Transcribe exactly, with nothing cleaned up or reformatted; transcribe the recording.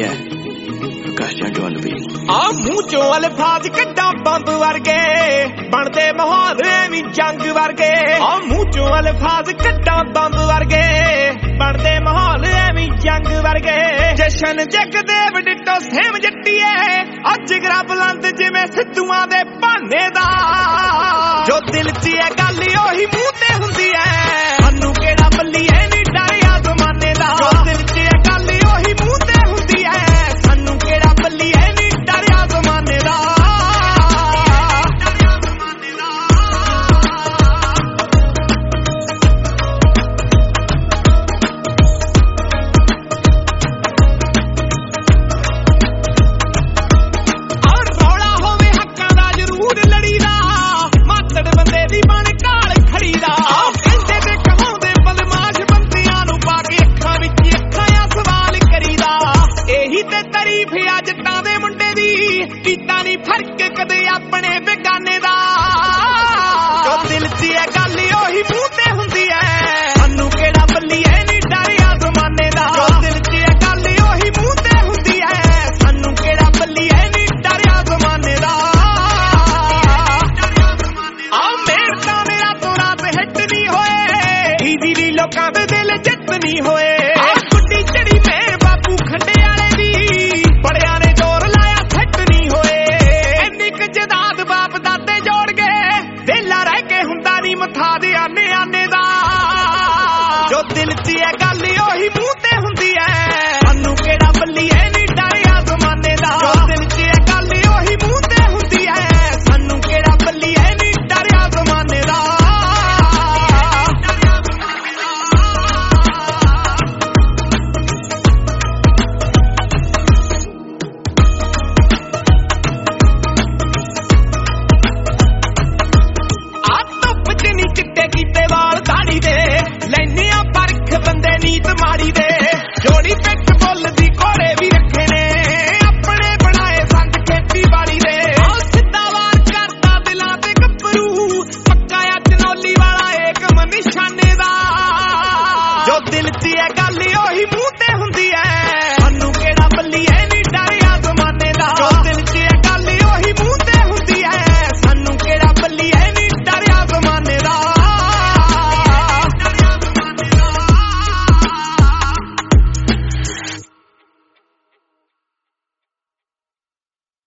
ਹੈ ਆਕਾਸ਼ ਜੰਡ ਵੱਲ ਵੀ ਆ ਮੂੰਹ ਚੋਂ ਅਲਫਾਜ਼ ਕੱਢਾਂ ਬੰਬ ਵਰਗੇ ਬਣਦੇ ਮਾਹੌਲ ਐਵੇਂ ਜੰਗ ਵਰਗੇ ਆ ਮੂੰਹ ਚੋਂ ਅਲਫਾਜ਼ ਕੱਢਾਂ ਬੰਬ ਵਰਗੇ ਬਣਦੇ ਮਾਹੌਲ ਐਵੇਂ ਜੰਗ ਵਰਗੇ ਜਸ਼ਨ ਜਗਦੇਵ ਡਿੱਟੋ ਸੇਮ ਜੱਟੀਏ ਅੱਜ ਗਰਾ ਬੁਲੰਦ ਜਿਵੇਂ ਸਿੱਧੂਆਂ ਦੇ ਭਾਨੇ ਦਾ ਜੋ ਦਿਲ 'ਚ ਹੈ ਗੱਲ ਉਹੀ ਮੂੰਹ